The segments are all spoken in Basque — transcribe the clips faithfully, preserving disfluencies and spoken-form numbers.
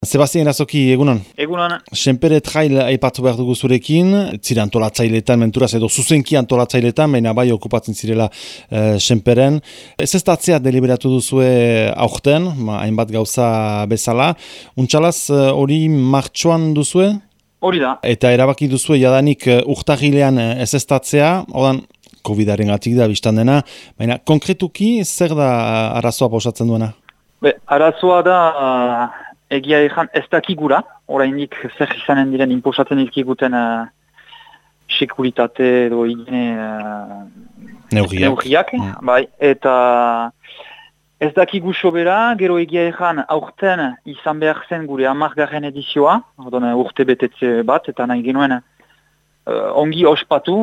Sebastian Irazoki, egunon. Egunon. Senpere trail aipatu behar dugu zurekin, zira antolatzailetan, menturaz edo zuzenki antolatzailetan, baina bai okupatzen zirela e, Senperen. Ez ez datzea deliberatu duzue aurten, ma, hainbat gauza bezala. Untxalaz hori martxoan duzue? Hori da. Eta erabaki duzue jadanik urtagilean ez ez datzea, odan COVIDaren gatik da biztan dena, baina konkretuki zer da arazoa pausatzen duena? Be, arazoa da... Egia ezan ez dakigura, oraindik zer izanen diren inposatzen izkiguten uh, sekuritate edo higiene uh, neurriak, mm. bai, eta ez dakigu sobera, gero egia ezan aurten izan behar zen gure hamargarren edizioa, ordone urte betetze bat, eta nahi genuen uh, ongi ospatu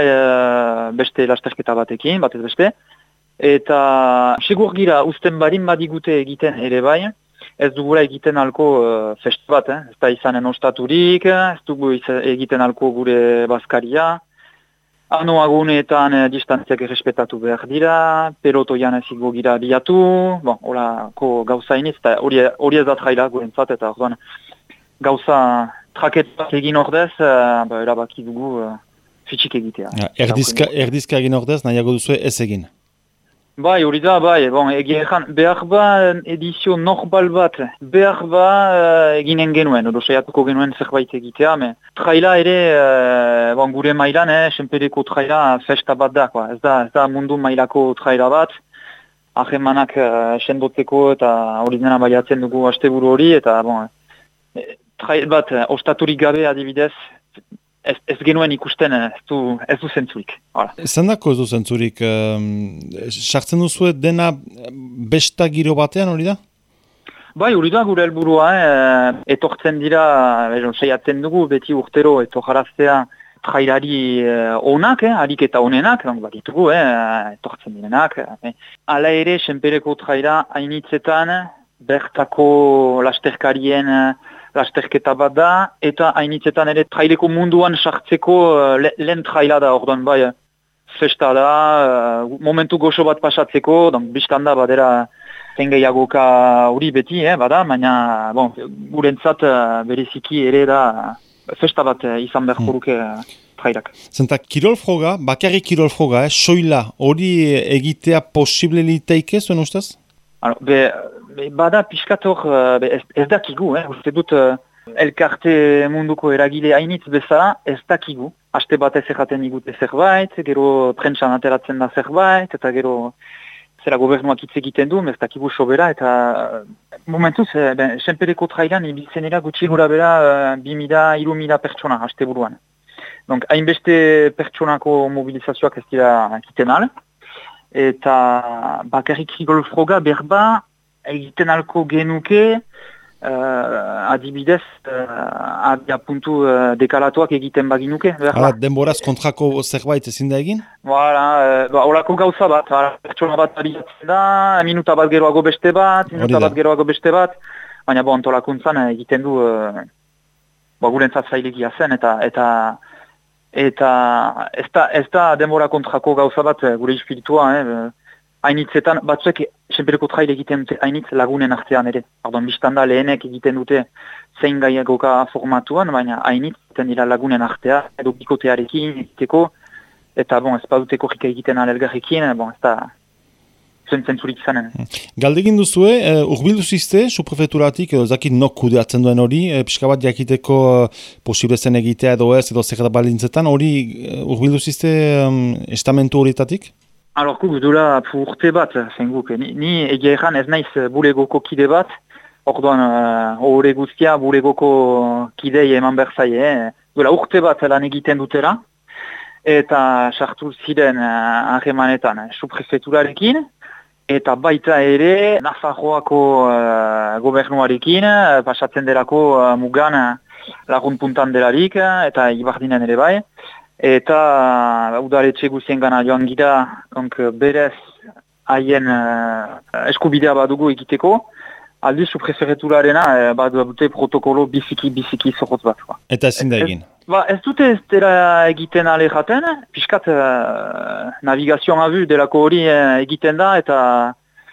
uh, beste lasterketa batekin, batez beste, eta segur gira usten barin badigute egiten ere bai, ez dugula egiten alko uh, feste bat, eh? Ez da izanen ostaturik, ez dugu egiten alko gure bazkaria. Ano aguneetan eh, distantziak errespetatu behar dira, pelotoian ezigo gira biatu, bon, horako gauza iniz, eta hori ez da traila gurentzat, eta orduan gauza traketak egin ordez, uh, ba, erabaki dugu uh, fitxik egitea. Ja, erdizka, erdizka egin ordez, nahiago duzu ez egin? Bai, hori da, bai, bon, egia ezan, behar ba edizio normal bat, behar ba uh, eginen genuen, edo saiatuko genuen zerbait egitea, me traila ere, uh, bon, gure mailan, eh, Senpereko traila festa bat da, kwa. Ez da, ez da mundu mailako traila bat, ahemanak uh, sendotzeko eta hori dena baiatzen dugu asteburu hori, eta bon, trail bat, uh, ostaturik gabe adibidez, Ez, ez genuen ikusten ez du, ez du zentzurik. Zendako ez du zentzurik? Sartzen um, duzu dena besta giro batean hori da? Bai, hori da gure helburua, eh? etortzen dira, eron, saiatzen dugu, beti urtero etorjaraztea trailari eh, onak, eh? Harik eta onenak, baditugu, eh? etortzen direnak. Eh? Hala ere, Senpereko traila hainitzetan, bertako lasterkarien lasterketa bat da, eta hainitzetan ere traileko munduan sartzeko uh, le, lehen traila da, orduan bai, festa da, uh, momentu goxo bat pasatzeko, donc biztan da, badera, zen gehiagoka hori beti, eh, bada, baina, bon, gurentzat uh, bereziki ere da, festa bat uh, izan behar joruke uh, trailak. Zenta, kirol froga, bakarrik kirol froga, eh, soila, hori egitea posible liteike, zuen ustez? Alors, be, be, bada piskator ez, ez dakigu, eh? Uste dut uh, elkarte munduko eragile hainitz bezala ez dakigu. Aste bat ez erraten igute zerbait, gero prentsan ateratzen da zerbait, eta gero zera gobernuak hitz egiten du, ez dakigu sobera, eta uh, momentuz, eh, ben, Senpereko trailan ibiltzenera gutxi gura bera uh, bi mila, hiru mila pertsona aste buruan. Donc, hainbeste pertsonako mobilizazioak ez dira egiten al. Eta bakarrik kirol froga berba egiten alko genuke uh, adibidez uh, abia puntu uh, dekalatuak egiten baginuke. Hala, denboraz kontrako zerbait ezin da egin? Voilà, uh, ba, olako gauza bat, pertsona bat abiatzen da, minuta bat geroago beste bat, minuta bat geroago beste bat, baina bo antolakuntzan egiten du uh, ba, gurentzat zailegia zen, eta eta Eta ez da, ez da denbora kontrako gauza bat gure espiritua, eh? Hainitzetan, batzuek Senpereko trail egiten dute hainitz lagunen artean ere. Ardon, biztanda lehenek egiten dute zein gaiagoka formatuan, baina hainitz egiten dira lagunen artean, edo bikotearekin egiteko, eta bon, ez baduteko jika egiten alelgarrekin, bon, ez da zentzurik izanen. Galdegin duzue, uh, urbildu zizte, suprefeturatik, edo zakit nok kudeatzen duen hori, e, pixka bat jakiteko uh, posible zen egitea edo ez, edo zeketa balintzetan, hori uh, urbildu zizte um, estamentu horietatik? Alor, guk dula urte bat, zen guk, ni, ni egia erran ez naiz bulegoko kide bat, orduan horre uh, guztia bulegoko kidei eman berzai, eh? Dula urte bat lan egiten dutela, eta sartu ziren harremanetan uh, suprefeturarekin, eta baita ere, Nafarroako uh, gobernuarekin, uh, pasatzen delako uh, mugan uh, lagun puntan delarik, uh, eta ibardinen ere bai. Eta uh, udaletxe guzien gana joan gira, donc, berez haien uh, eskubidea badugu egiteko, aldiz suprefeturarena uh, badute protokolo biziki-biziki zorrotz bat. Ba. Eta ezin da egin? Ba, ez dute ez dela egiten ale jaten, piskat uh, navigazioan abu delako hori uh, egiten da, eta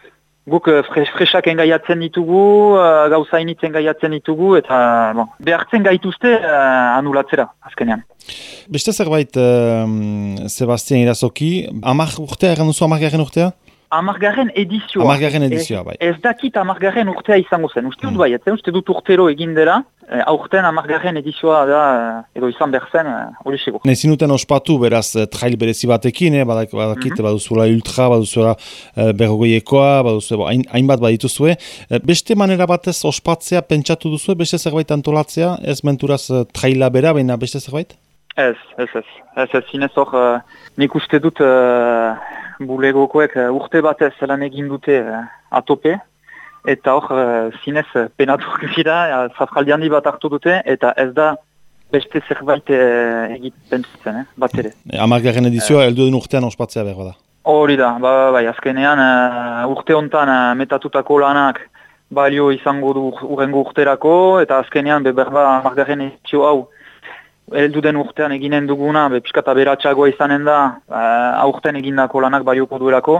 Guk fres, fresak engaiatzen ditugu, uh, gauza initzen engaiatzen ditugu, eta bon, behartzen gaituzte uh, anulatzera, azkenean. Beste zerbait, uh, Sebastian Irazoki, amak urtea, egan duzu amargarren urtea? Amargarren edizioa. Amargarren edizioa, bai. Ez, ez dakit amargarren urtea izango zen. Uste dut bai, etzen, uste dut urtero egin dela, eh, aurten amargarren edizioa da, edo izan behar zen, hori sego. Nezinuten ospatu, beraz, trail berezi batekin, eh, badak, badakit, mm -hmm. baduzula ultra, baduzula eh, berrogoiekoa, baduzula, hain, hainbat badituzue. Eh, beste manera batez ospatzea pentsatu duzue, beste zerbait antolatzea, ez menturaz eh, traila bera, baina beste zerbait? Ez, ez, ez. Ez, ez, zinez hor, uh, nik uste dut uh, bulegokoek uh, urte batez lan egin dute uh, atope, eta hor, uh, zinez uh, penatuk dira, uh, zafraldiandi bat hartu dute, eta ez da beste zerbait uh, egiten zitzen, eh, bat ere. E, Amargarren edizioa, heldu den urtean ospatzea behar da. Hori da, ba, ba, bai, azkenean uh, urte hontan uh, metatutako lanak balio izango du urrengo urterako, eta azkenean beberba amargarren edizio hau heldu den urtean eginen duguna, be, piskata beratxagoa izanen da, uh, aurten egindako lanak balioko duelako,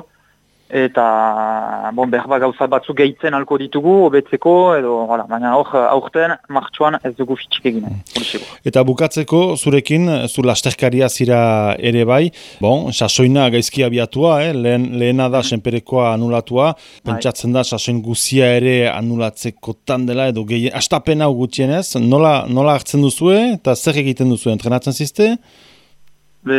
eta bon, berba gauza batzuk gehitzen alko ditugu, hobetzeko, edo, hala, baina hor, aurten, martxoan ez dugu fitxik eginen. Eta bukatzeko, zurekin, zu lasterkaria zira ere bai, bon, sasoina gaizki abiatua, eh? Lehen, lehena da, senperekoa anulatua, pentsatzen da, sasoin guzia ere anulatzekotan dela, edo gehien, astapen hau gutxienez, nola, nola hartzen duzue, eta zer egiten duzue, entrenatzen zizte? Be,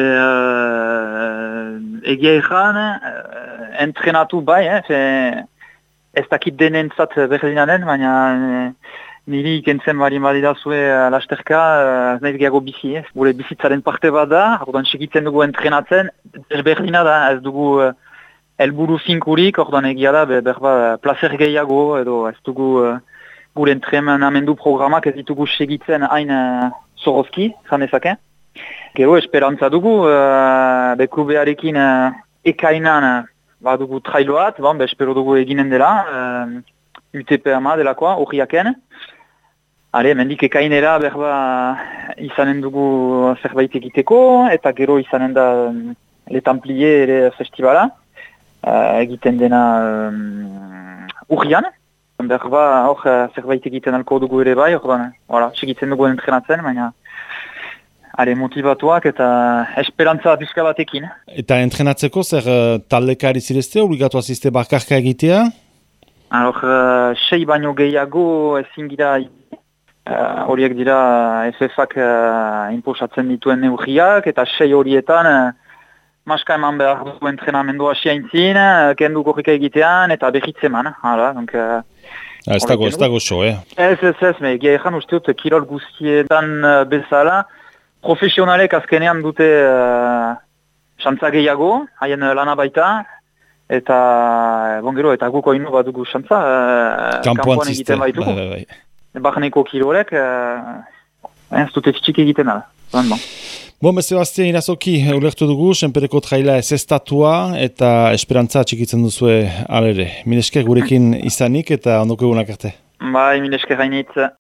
uh, egia ezan, uh, entrenatu bai, eh, fe, ez dakit denentzat berdinaren, baina uh, niri ikentzen bari badidazue uh, lasterka, uh, nahiz gehiago bizi, eh. Gure bizitzaren parte bat da, ordan segitzen dugu entrenatzen, berdina da, ez dugu uh, helburu finkurik, ordan egia da, be, berba placer gehiago, edo ez dugu uh, gure entrenamendu programak ez ditugu segitzen hain uh, zorozki, janezake. Gero, esperantza dugu, uh, be klubearekin uh, ekainan uh, badugu trailoat, bon, be espero dugu eginen dela, uh, U T P ama delakoa, horiaken. Hale, mendik ekainera berba izanen dugu zerbait egiteko, eta gero izanen da um, Le Templier ere festivala, uh, egiten dena um, urrian. Berba hor uh, zerbait egiten alko dugu ere bai, hor voilà, segitzen dugu entrenatzen, baina Hale, motivatuak eta esperantza pixka batekin. Eta entrenatzeko zer uh, taldekari zirezte, obligatu azizte bakarka egitea? Alor, uh, sei baino gehiago ezin gira, uh, horiek dira F F-ak uh, imposatzen dituen neurriak, eta sei horietan uh, maska eman behar du entrenamendu hasi haintzin, uh, kendu korrika egitean, eta behitz eman. Hala, donc... Uh, ah, ez dago, ez dago so, eh? Ez, ez, ez, me, gira ezan uste dut kirol guztietan uh, bezala, profesionalek azkenean dute uh, xantza gehiago, haien lana baita, eta bon gero, eta guko ino bat dugu xantza, uh, kampuan egiten baitugu. Bai, bai, bai. Barneko kirolek, uh, ez dute fitxik egiten ala. Bon, bon. Bon, Sebastian Irazoki, ulertu dugu, senpereko traila ez estatua, eta esperantza txikitzen duzue alere. Milesker gurekin izanik, eta ondoko egunak arte. Bai, milesker hainitz.